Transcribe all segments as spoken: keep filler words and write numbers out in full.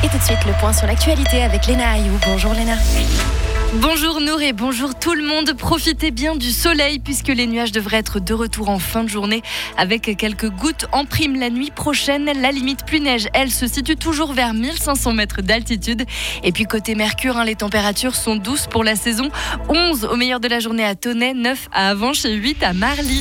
Et tout de suite, le point sur l'actualité avec Léna Ayou. Bonjour Léna. Bonjour Nour et bonjour tout le monde. Profitez bien du soleil puisque les nuages devraient être de retour en fin de journée avec quelques gouttes en prime la nuit prochaine. La limite pluie-neige, elle, se situe toujours vers mille cinq cents mètres d'altitude. Et puis côté Mercure, hein, les températures sont douces pour la saison. onze au meilleur de la journée à Tonnet, neuf à Avenches et huit à Marly.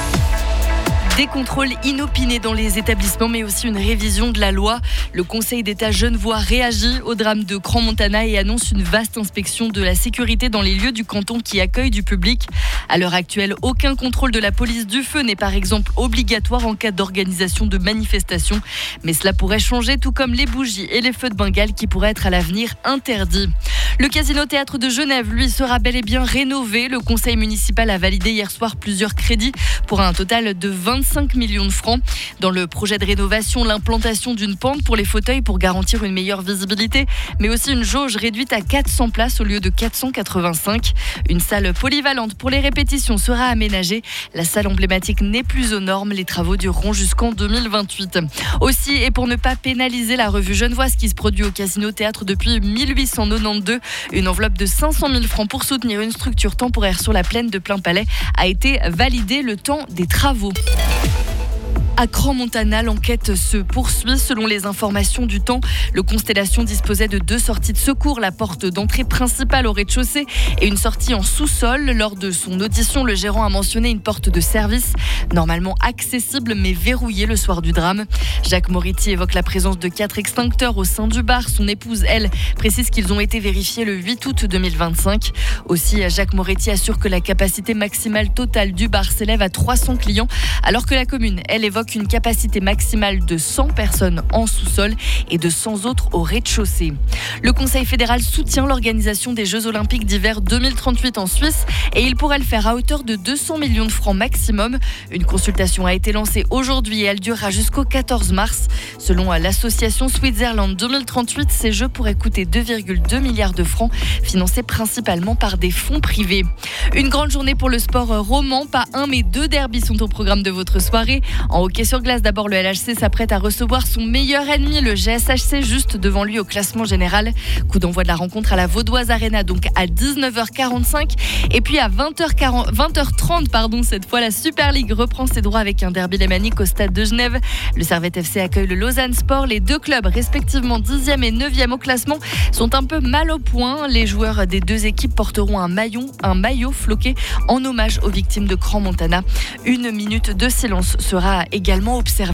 Des contrôles inopinés dans les établissements, mais aussi une révision de la loi. Le Conseil d'État genevois réagit au drame de Crans-Montana et annonce une vaste inspection de la sécurité dans les lieux du canton qui accueillent du public. À l'heure actuelle, aucun contrôle de la police du feu n'est par exemple obligatoire en cas d'organisation de manifestations. Mais cela pourrait changer, tout comme les bougies et les feux de Bengale qui pourraient être à l'avenir interdits. Le Casino Théâtre de Genève, lui, sera bel et bien rénové. Le conseil municipal a validé hier soir plusieurs crédits pour un total de vingt-cinq millions de francs. Dans le projet de rénovation, l'implantation d'une pente pour les fauteuils pour garantir une meilleure visibilité, mais aussi une jauge réduite à quatre cents places au lieu de quatre cent quatre-vingt-cinq. Une salle polyvalente pour les répétitions sera aménagée. La salle emblématique n'est plus aux normes. Les travaux dureront jusqu'en deux mille vingt-huit. Aussi, et pour ne pas pénaliser la revue genevoise qui se produit au Casino Théâtre depuis mille huit cent quatre-vingt-douze, une enveloppe de cinq cent mille francs pour soutenir une structure temporaire sur la plaine de Plainpalais a été validée le temps des travaux. À Crans-Montana, l'enquête se poursuit. Selon les informations du Temps, le Constellation disposait de deux sorties de secours, la porte d'entrée principale au rez-de-chaussée et une sortie en sous-sol. Lors de son audition, le gérant a mentionné une porte de service, normalement accessible mais verrouillée le soir du drame. Jacques Moretti évoque la présence de quatre extincteurs au sein du bar. Son épouse, elle, précise qu'ils ont été vérifiés le huit août deux mille vingt-cinq. Aussi, Jacques Moretti assure que la capacité maximale totale du bar s'élève à trois cents clients, alors que la commune, elle, évoque une capacité maximale de cent personnes en sous-sol et de cent autres au rez-de-chaussée. Le Conseil fédéral soutient l'organisation des Jeux Olympiques d'hiver deux mille trente-huit en Suisse et il pourrait le faire à hauteur de deux cents millions de francs maximum. Une consultation a été lancée aujourd'hui et elle durera jusqu'au quatorze mars. Selon l'association Switzerland deux mille trente-huit, ces Jeux pourraient coûter deux virgule deux milliards de francs, financés principalement par des fonds privés. Une grande journée pour le sport roman. Pas un mais deux derbys sont au programme de votre soirée. En hockey sur glace, d'abord, le L H C s'apprête à recevoir son meilleur ennemi, le G S H C, juste devant lui au classement général. Coup d'envoi de la rencontre à la Vaudoise Arena, donc à dix-neuf heures quarante-cinq. Et puis à vingt heures trente, pardon, cette fois, la Super League reprend ses droits avec un derby lémanique au stade de Genève. Le Servette F C accueille le Lausanne Sport. Les deux clubs, respectivement dixième et neuvième au classement, sont un peu mal au point. Les joueurs des deux équipes porteront un maillot, un maillot floqué en hommage aux victimes de Crans-Montana. Une minute de silence sera également observée.